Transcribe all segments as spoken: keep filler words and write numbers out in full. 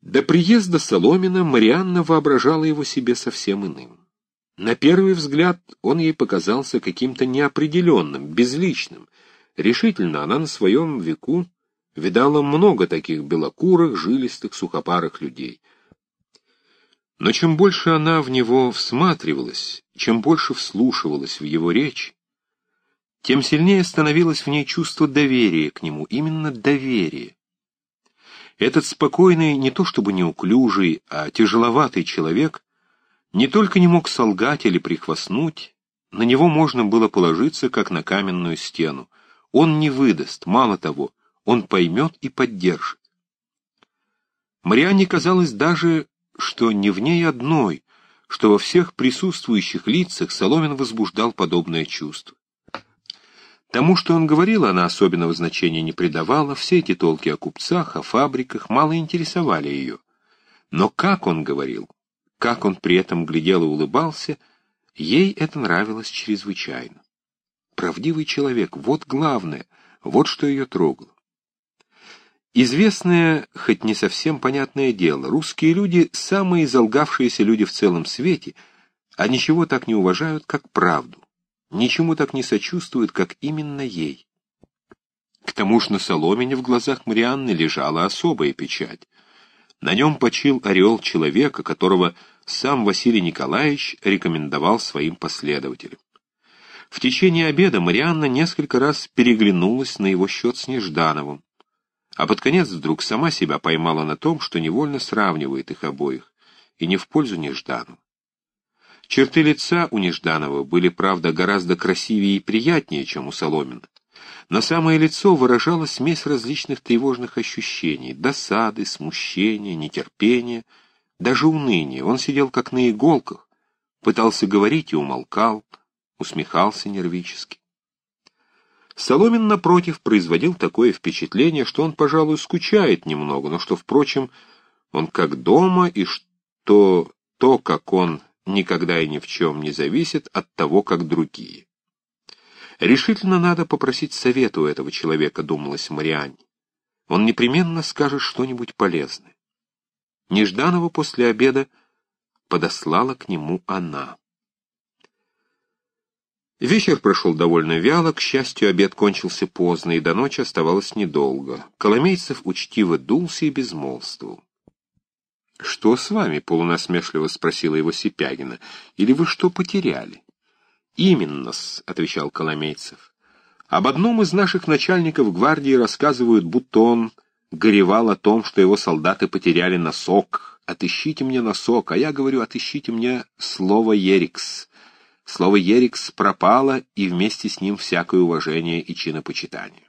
До приезда Соломина Марианна воображала его себе совсем иным. На первый взгляд он ей показался каким-то неопределенным, безличным. Решительно она на своем веку видала много таких белокурых, жилистых, сухопарых людей. Но чем больше она в него всматривалась, чем больше вслушивалась в его речь, тем сильнее становилось в ней чувство доверия к нему, именно доверие. Этот спокойный, не то чтобы неуклюжий, а тяжеловатый человек не только не мог солгать или прихвастнуть, на него можно было положиться, как на каменную стену. Он не выдаст, мало того, он поймет и поддержит. Марианне казалось даже, что не в ней одной, что во всех присутствующих лицах Соломин возбуждал подобное чувство. Тому, что он говорил, она особенного значения не придавала, все эти толки о купцах, о фабриках мало интересовали ее. Но как он говорил, как он при этом глядел и улыбался, ей это нравилось чрезвычайно. Правдивый человек — вот главное, вот что ее трогало. Известное, хоть не совсем понятное дело, русские люди — самые залгавшиеся люди в целом свете, а ничего так не уважают, как правду. Ничему так не сочувствуют, как именно ей. К тому же на Соломине в глазах Марианны лежала особая печать. На нем почил ореол человека, которого сам Василий Николаевич рекомендовал своим последователям. В течение обеда Марианна несколько раз переглянулась на его счет с Неждановым, а под конец вдруг сама себя поймала на том, что невольно сравнивает их обоих, и не в пользу Нежданова. Черты лица у Нежданова были, правда, гораздо красивее и приятнее, чем у Соломина. Но самое лицо выражало смесь различных тревожных ощущений — досады, смущения, нетерпения, даже уныния. Он сидел как на иголках, пытался говорить и умолкал, усмехался нервически. Соломин, напротив, производил такое впечатление, что он, пожалуй, скучает немного, но что, впрочем, он как дома, и что то, как он никогда и ни в чем не зависит от того, как другие. Решительно надо попросить совета у этого человека, думалось Марианне. Он непременно скажет что-нибудь полезное. Нежданова после обеда подослала к нему она. Вечер прошел довольно вяло, к счастью, обед кончился поздно, и до ночи оставалось недолго. Коломейцев учтиво дулся и безмолвствовал. — Что с вами? — полунасмешливо спросила его Сипягина. — Или вы что потеряли? — Именно-с, — отвечал Коломейцев. — Об одном из наших начальников гвардии рассказывают, будто он горевал о том, что его солдаты потеряли носок. Отыщите мне носок, а я говорю, отыщите мне слово «ерикс». Слово «ерикс» пропало, и вместе с ним всякое уважение и чинопочитание.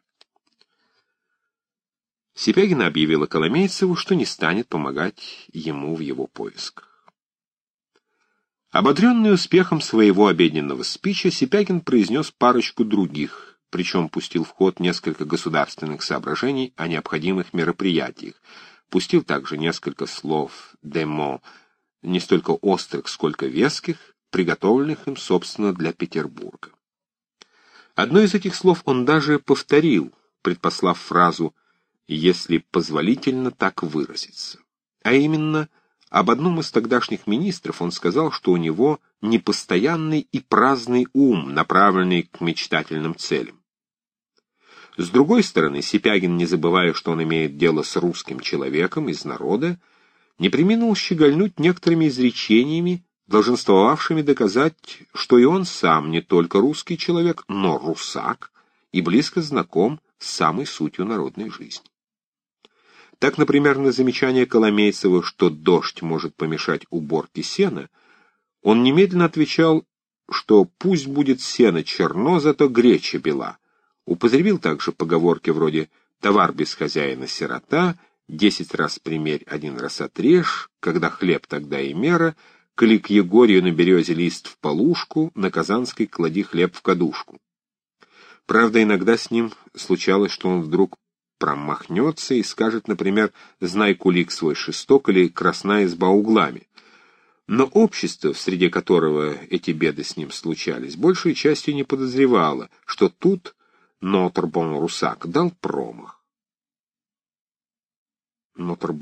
Сипягина объявила Коломейцеву, что не станет помогать ему в его поисках. Ободренный успехом своего обеденного спича, Сипягин произнес парочку других, причем пустил в ход несколько государственных соображений о необходимых мероприятиях, пустил также несколько слов «демо», не столько острых, сколько веских, приготовленных им, собственно, для Петербурга. Одно из этих слов он даже повторил, предпослав фразу «если позволительно так выразиться». А именно, об одном из тогдашних министров он сказал, что у него непостоянный и праздный ум, направленный к мечтательным целям. С другой стороны, Сипягин, не забывая, что он имеет дело с русским человеком из народа, не преминул щегольнуть некоторыми изречениями, долженствовавшими доказать, что и он сам не только русский человек, но русак и близко знаком с самой сутью народной жизни. Так, например, на замечание Коломейцева, что дождь может помешать уборке сена, он немедленно отвечал, что пусть будет сено черно, зато греча бела. Употребил также поговорки вроде «товар без хозяина сирота», «десять раз примерь, один раз отрежь», «когда хлеб, тогда и мера», «коли к Егорию на березе лист в полушку, на Казанской клади хлеб в кадушку». Правда, иногда с ним случалось, что он вдруг промахнется и скажет, например, «знай кулик свой шесток» или «красна изба углами». Но общество, в среде которого эти беды с ним случались, большей частью не подозревало, что тут Нотрбон Русак дал промах. Нотрбон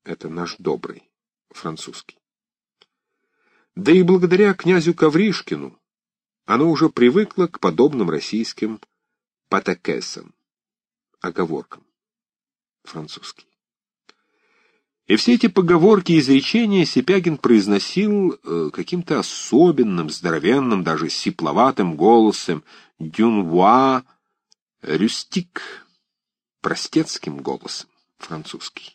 это наш добрый, французский. Да и благодаря князю Ковришкину оно уже привыкло к подобным российским патакесам, оговоркам, французский. И все эти поговорки и изречения Сипягин произносил э, каким-то особенным, здоровенным, даже сипловатым голосом, «d'une voix rustique», простецким голосом, французский.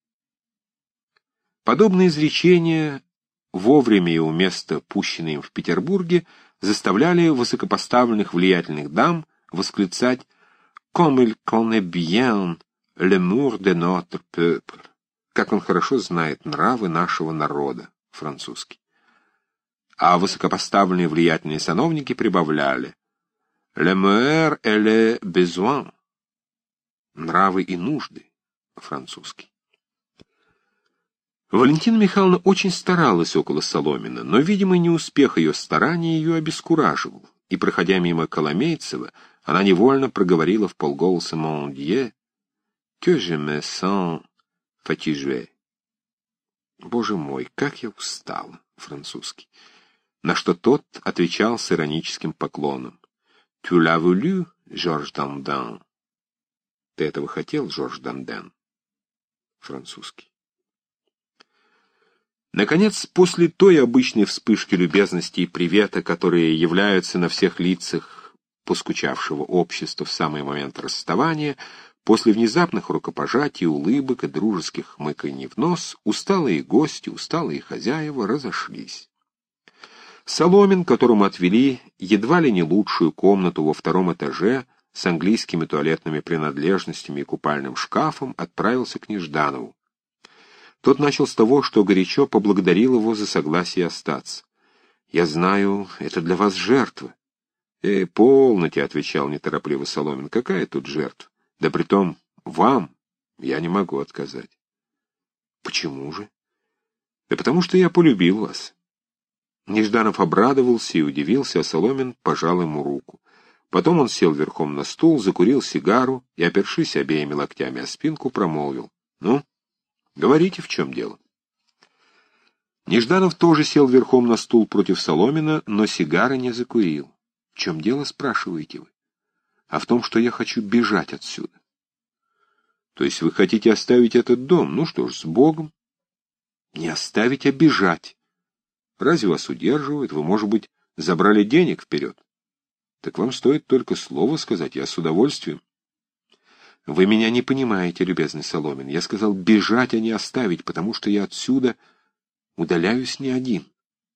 Подобные изречения, вовремя и уместно пущенные им в Петербурге, заставляли высокопоставленных влиятельных дам восклицать «Comme il connaît bien l'amour de notre peuple», как он хорошо знает нравы нашего народа, французский. А высокопоставленные влиятельные сановники прибавляли «le mœurs et les besoins», нравы и нужды, французский. Валентина Михайловна очень старалась около Соломина, но видимый неуспех ее стараний ее обескураживал, и, проходя мимо Коломейцева, она невольно проговорила вполголоса «Mon Dieu, que je me sens fatiguée». «Боже мой, как я устала», французский. На что тот отвечал с ироническим поклоном «Tu l'as voulu, Georges Dandin». «Ты этого хотел, Жорж Данден», французский. Наконец, после той обычной вспышки любезности и привета, которые являются на всех лицах поскучавшего общества в самый момент расставания, после внезапных рукопожатий, улыбок и дружеских хмыканий в нос, усталые гости, усталые хозяева разошлись. Соломин, которому отвели едва ли не лучшую комнату во втором этаже с английскими туалетными принадлежностями и купальным шкафом, отправился к Нежданову. Тот начал с того, что горячо поблагодарил его за согласие остаться. «Я знаю, это для вас жертва». «Э, полноте», — отвечал неторопливо Соломин, — «какая тут жертва? Да притом вам я не могу отказать». «Почему же?» «Да потому что я полюбил вас». Нежданов обрадовался и удивился, а Соломин пожал ему руку. Потом он сел верхом на стул, закурил сигару и, опершись обеими локтями о спинку, промолвил: «Ну, говорите, в чем дело?» Нежданов тоже сел верхом на стул против Соломина, но сигары не закурил. «В чем дело, спрашиваете вы?» «А в том, что я хочу бежать отсюда». «То есть вы хотите оставить этот дом? Ну что ж, с Богом». «Не оставить, а бежать. Разве вас удерживает? Вы, может быть, забрали денег вперед? Так вам стоит только слово сказать, я с удовольствием». «Вы меня не понимаете, любезный Соломин. Я сказал бежать, а не оставить, потому что я отсюда удаляюсь не один».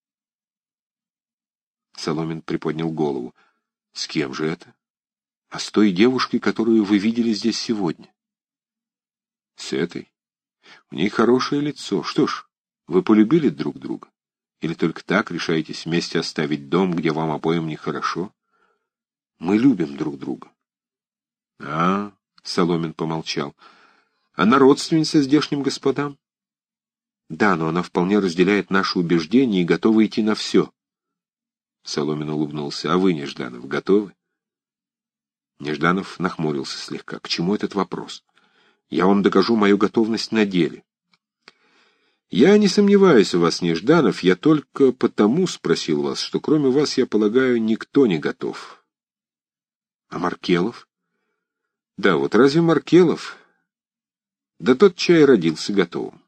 Соломин приподнял голову. «С кем же это?» «А с той девушкой, которую вы видели здесь сегодня». «С этой? У ней хорошее лицо. Что ж, вы полюбили друг друга? Или только так решаетесь вместе оставить дом, где вам обоим нехорошо?» «Мы любим друг друга». «А, — Соломин помолчал, — она родственница здешним господам?» «Да, но она вполне разделяет наши убеждения и готова идти на все». Соломин улыбнулся. «А вы, Нежданов, готовы?» Нежданов нахмурился слегка. «К чему этот вопрос? Я вам докажу мою готовность на деле». «Я не сомневаюсь в вас, Нежданов, я только потому спросил вас, что кроме вас, я полагаю, никто не готов». «А Маркелов?» «Да, вот разве Маркелов?» «Да тот чай родился готовым».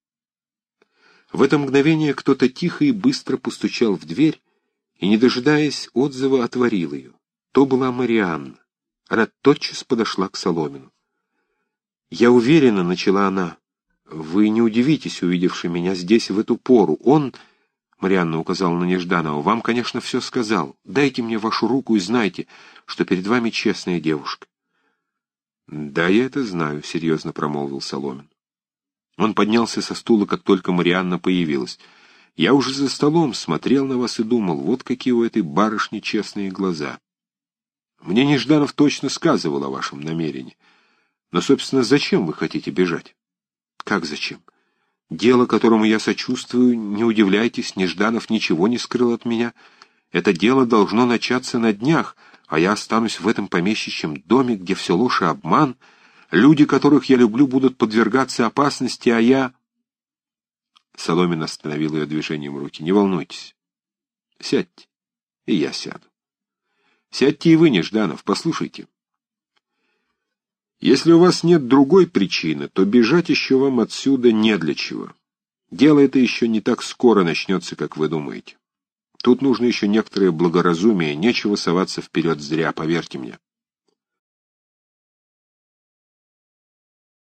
В это мгновение кто-то тихо и быстро постучал в дверь и, не дожидаясь отзыва, отворил ее. То была Марианна. Она тотчас подошла к Соломину. «Я уверена, — начала она, — вы не удивитесь, увидевши меня здесь в эту пору. Он, — Марианна указала на Нежданова, — вам, конечно, все сказал. Дайте мне вашу руку и знайте, что перед вами честная девушка». «Да, я это знаю», — серьезно промолвил Соломин. Он поднялся со стула, как только Марианна появилась. «Я уже за столом смотрел на вас и думал, вот какие у этой барышни честные глаза. Мне Нежданов точно сказывал о вашем намерении. Но, собственно, зачем вы хотите бежать?» «Как зачем? Дело, которому я сочувствую, не удивляйтесь, Нежданов ничего не скрыл от меня. Это дело должно начаться на днях, а я останусь в этом помещичьем доме, где все ложь и обман. Люди, которых я люблю, будут подвергаться опасности, а я...» Соломин остановил ее движением руки. «Не волнуйтесь. Сядьте, и я сяду. Сядьте и вы, Нежданов, послушайте. Если у вас нет другой причины, то бежать еще вам отсюда не для чего. Дело это еще не так скоро начнется, как вы думаете. Тут нужно еще некоторое благоразумие, нечего соваться вперед зря, поверьте мне».